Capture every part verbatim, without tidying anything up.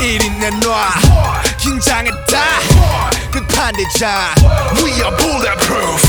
이리 내놔 긴장했다 끝판대장 We are bulletproof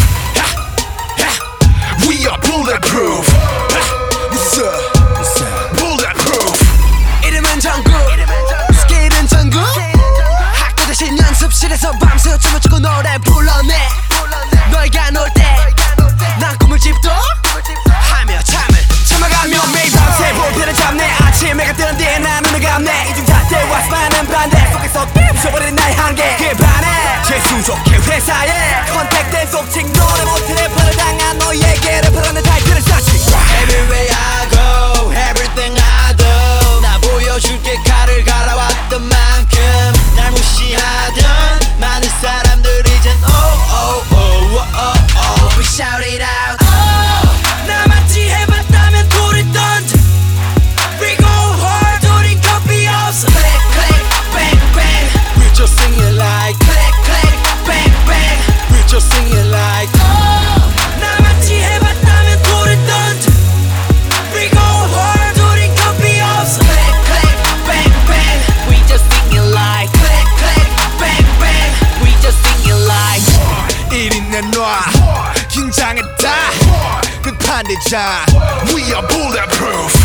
We are bulletproof What's up? Bulletproof 이름은 정국 스킬은 전국 학교 대신 연습실에서 밤새 춤을 추고 노래 불러내 너희가 놀 때 난 꿈을 집도 하며 잠을 참아가며 매일 밤새 볼펜을 잡네 아침 해가 뜨는 뒤에 난 눈을 감네 이중 잣대와 수많은 반대 속에서 부숴버리는 나의 한계 그에 반해 재수족해 회사에 컨택된 속칭 노래 못해 래퍼를 당한 너희에게 래퍼라는 타이틀을 쌓지 Everywhere I go, everything I do 나 보여줄게 칼을 갈아왔던 만큼 날 무시하던 많은 사람들 이젠 oh oh oh oh oh oh We shout it out oh, 나같이 해봤다면 돌을 던져 We go hard 우린 겁이 없어 Click click bang bang We just sing it like Click click bang bang We just sing it like oh, 나같이 해봤다면 돌을 던져 We go hard 우린 겁이 없어 Click click bang bang We just sing it like Click click bang bang We just sing it like 이리 내놔 긴장했다 끝판대장 We are bulletproof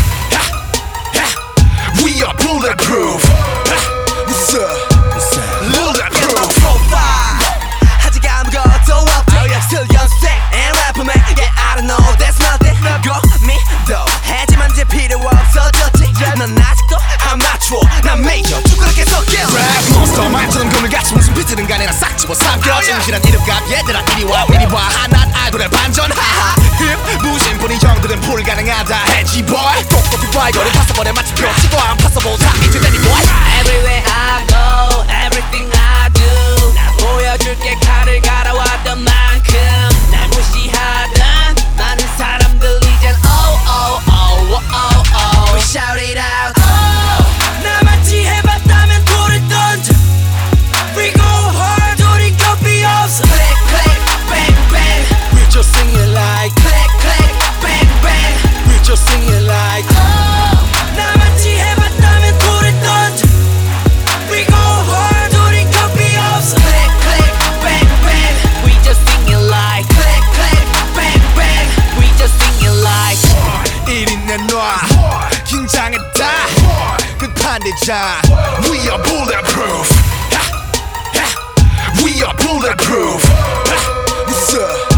We are bulletproof What's up? Bulletproof 아직 아무것도 없대 Still 연습생 and rapper man Yeah I don't know that's nothing Go me though 하지만 이제 필요 없어졌지 넌 아직도 아마추어 난 메이저 두그럽게 섞여 Rap monster 말처럼 그물같이 무슨 비트든 간에 난 싹 집어삼켜 진실한 이름값 얘들아 이리 와 이리 와 하나 아이돌의 반전 하하 힙 무심분이 형들은 불가능하다 해지 boy 똑똑히 봐 이거를 파서버려 마치 표치고 안 파서볼 다 이제 되니 boy Everywhere I go, everything I do 나 보여줄게 칼을 갈아왔던 만큼 날 무시하던 많은 사람들 이젠 oh oh oh oh oh oh We shout it out oh, 나같이 해봤다면 돌을 던져 We go hard 우린 겁이 없어 Click click bang bang We just sing it like Click click bang bang We just sing it like oh, 나같이 해봤다면 돌을 던져 We go hard 우린 겁이 없어 Click click bang bang We just sing it like Click click bang bang We just sing it like 이리 내놔 긴장했다 끝판대장 We are bulletproof We are bulletproof What's up?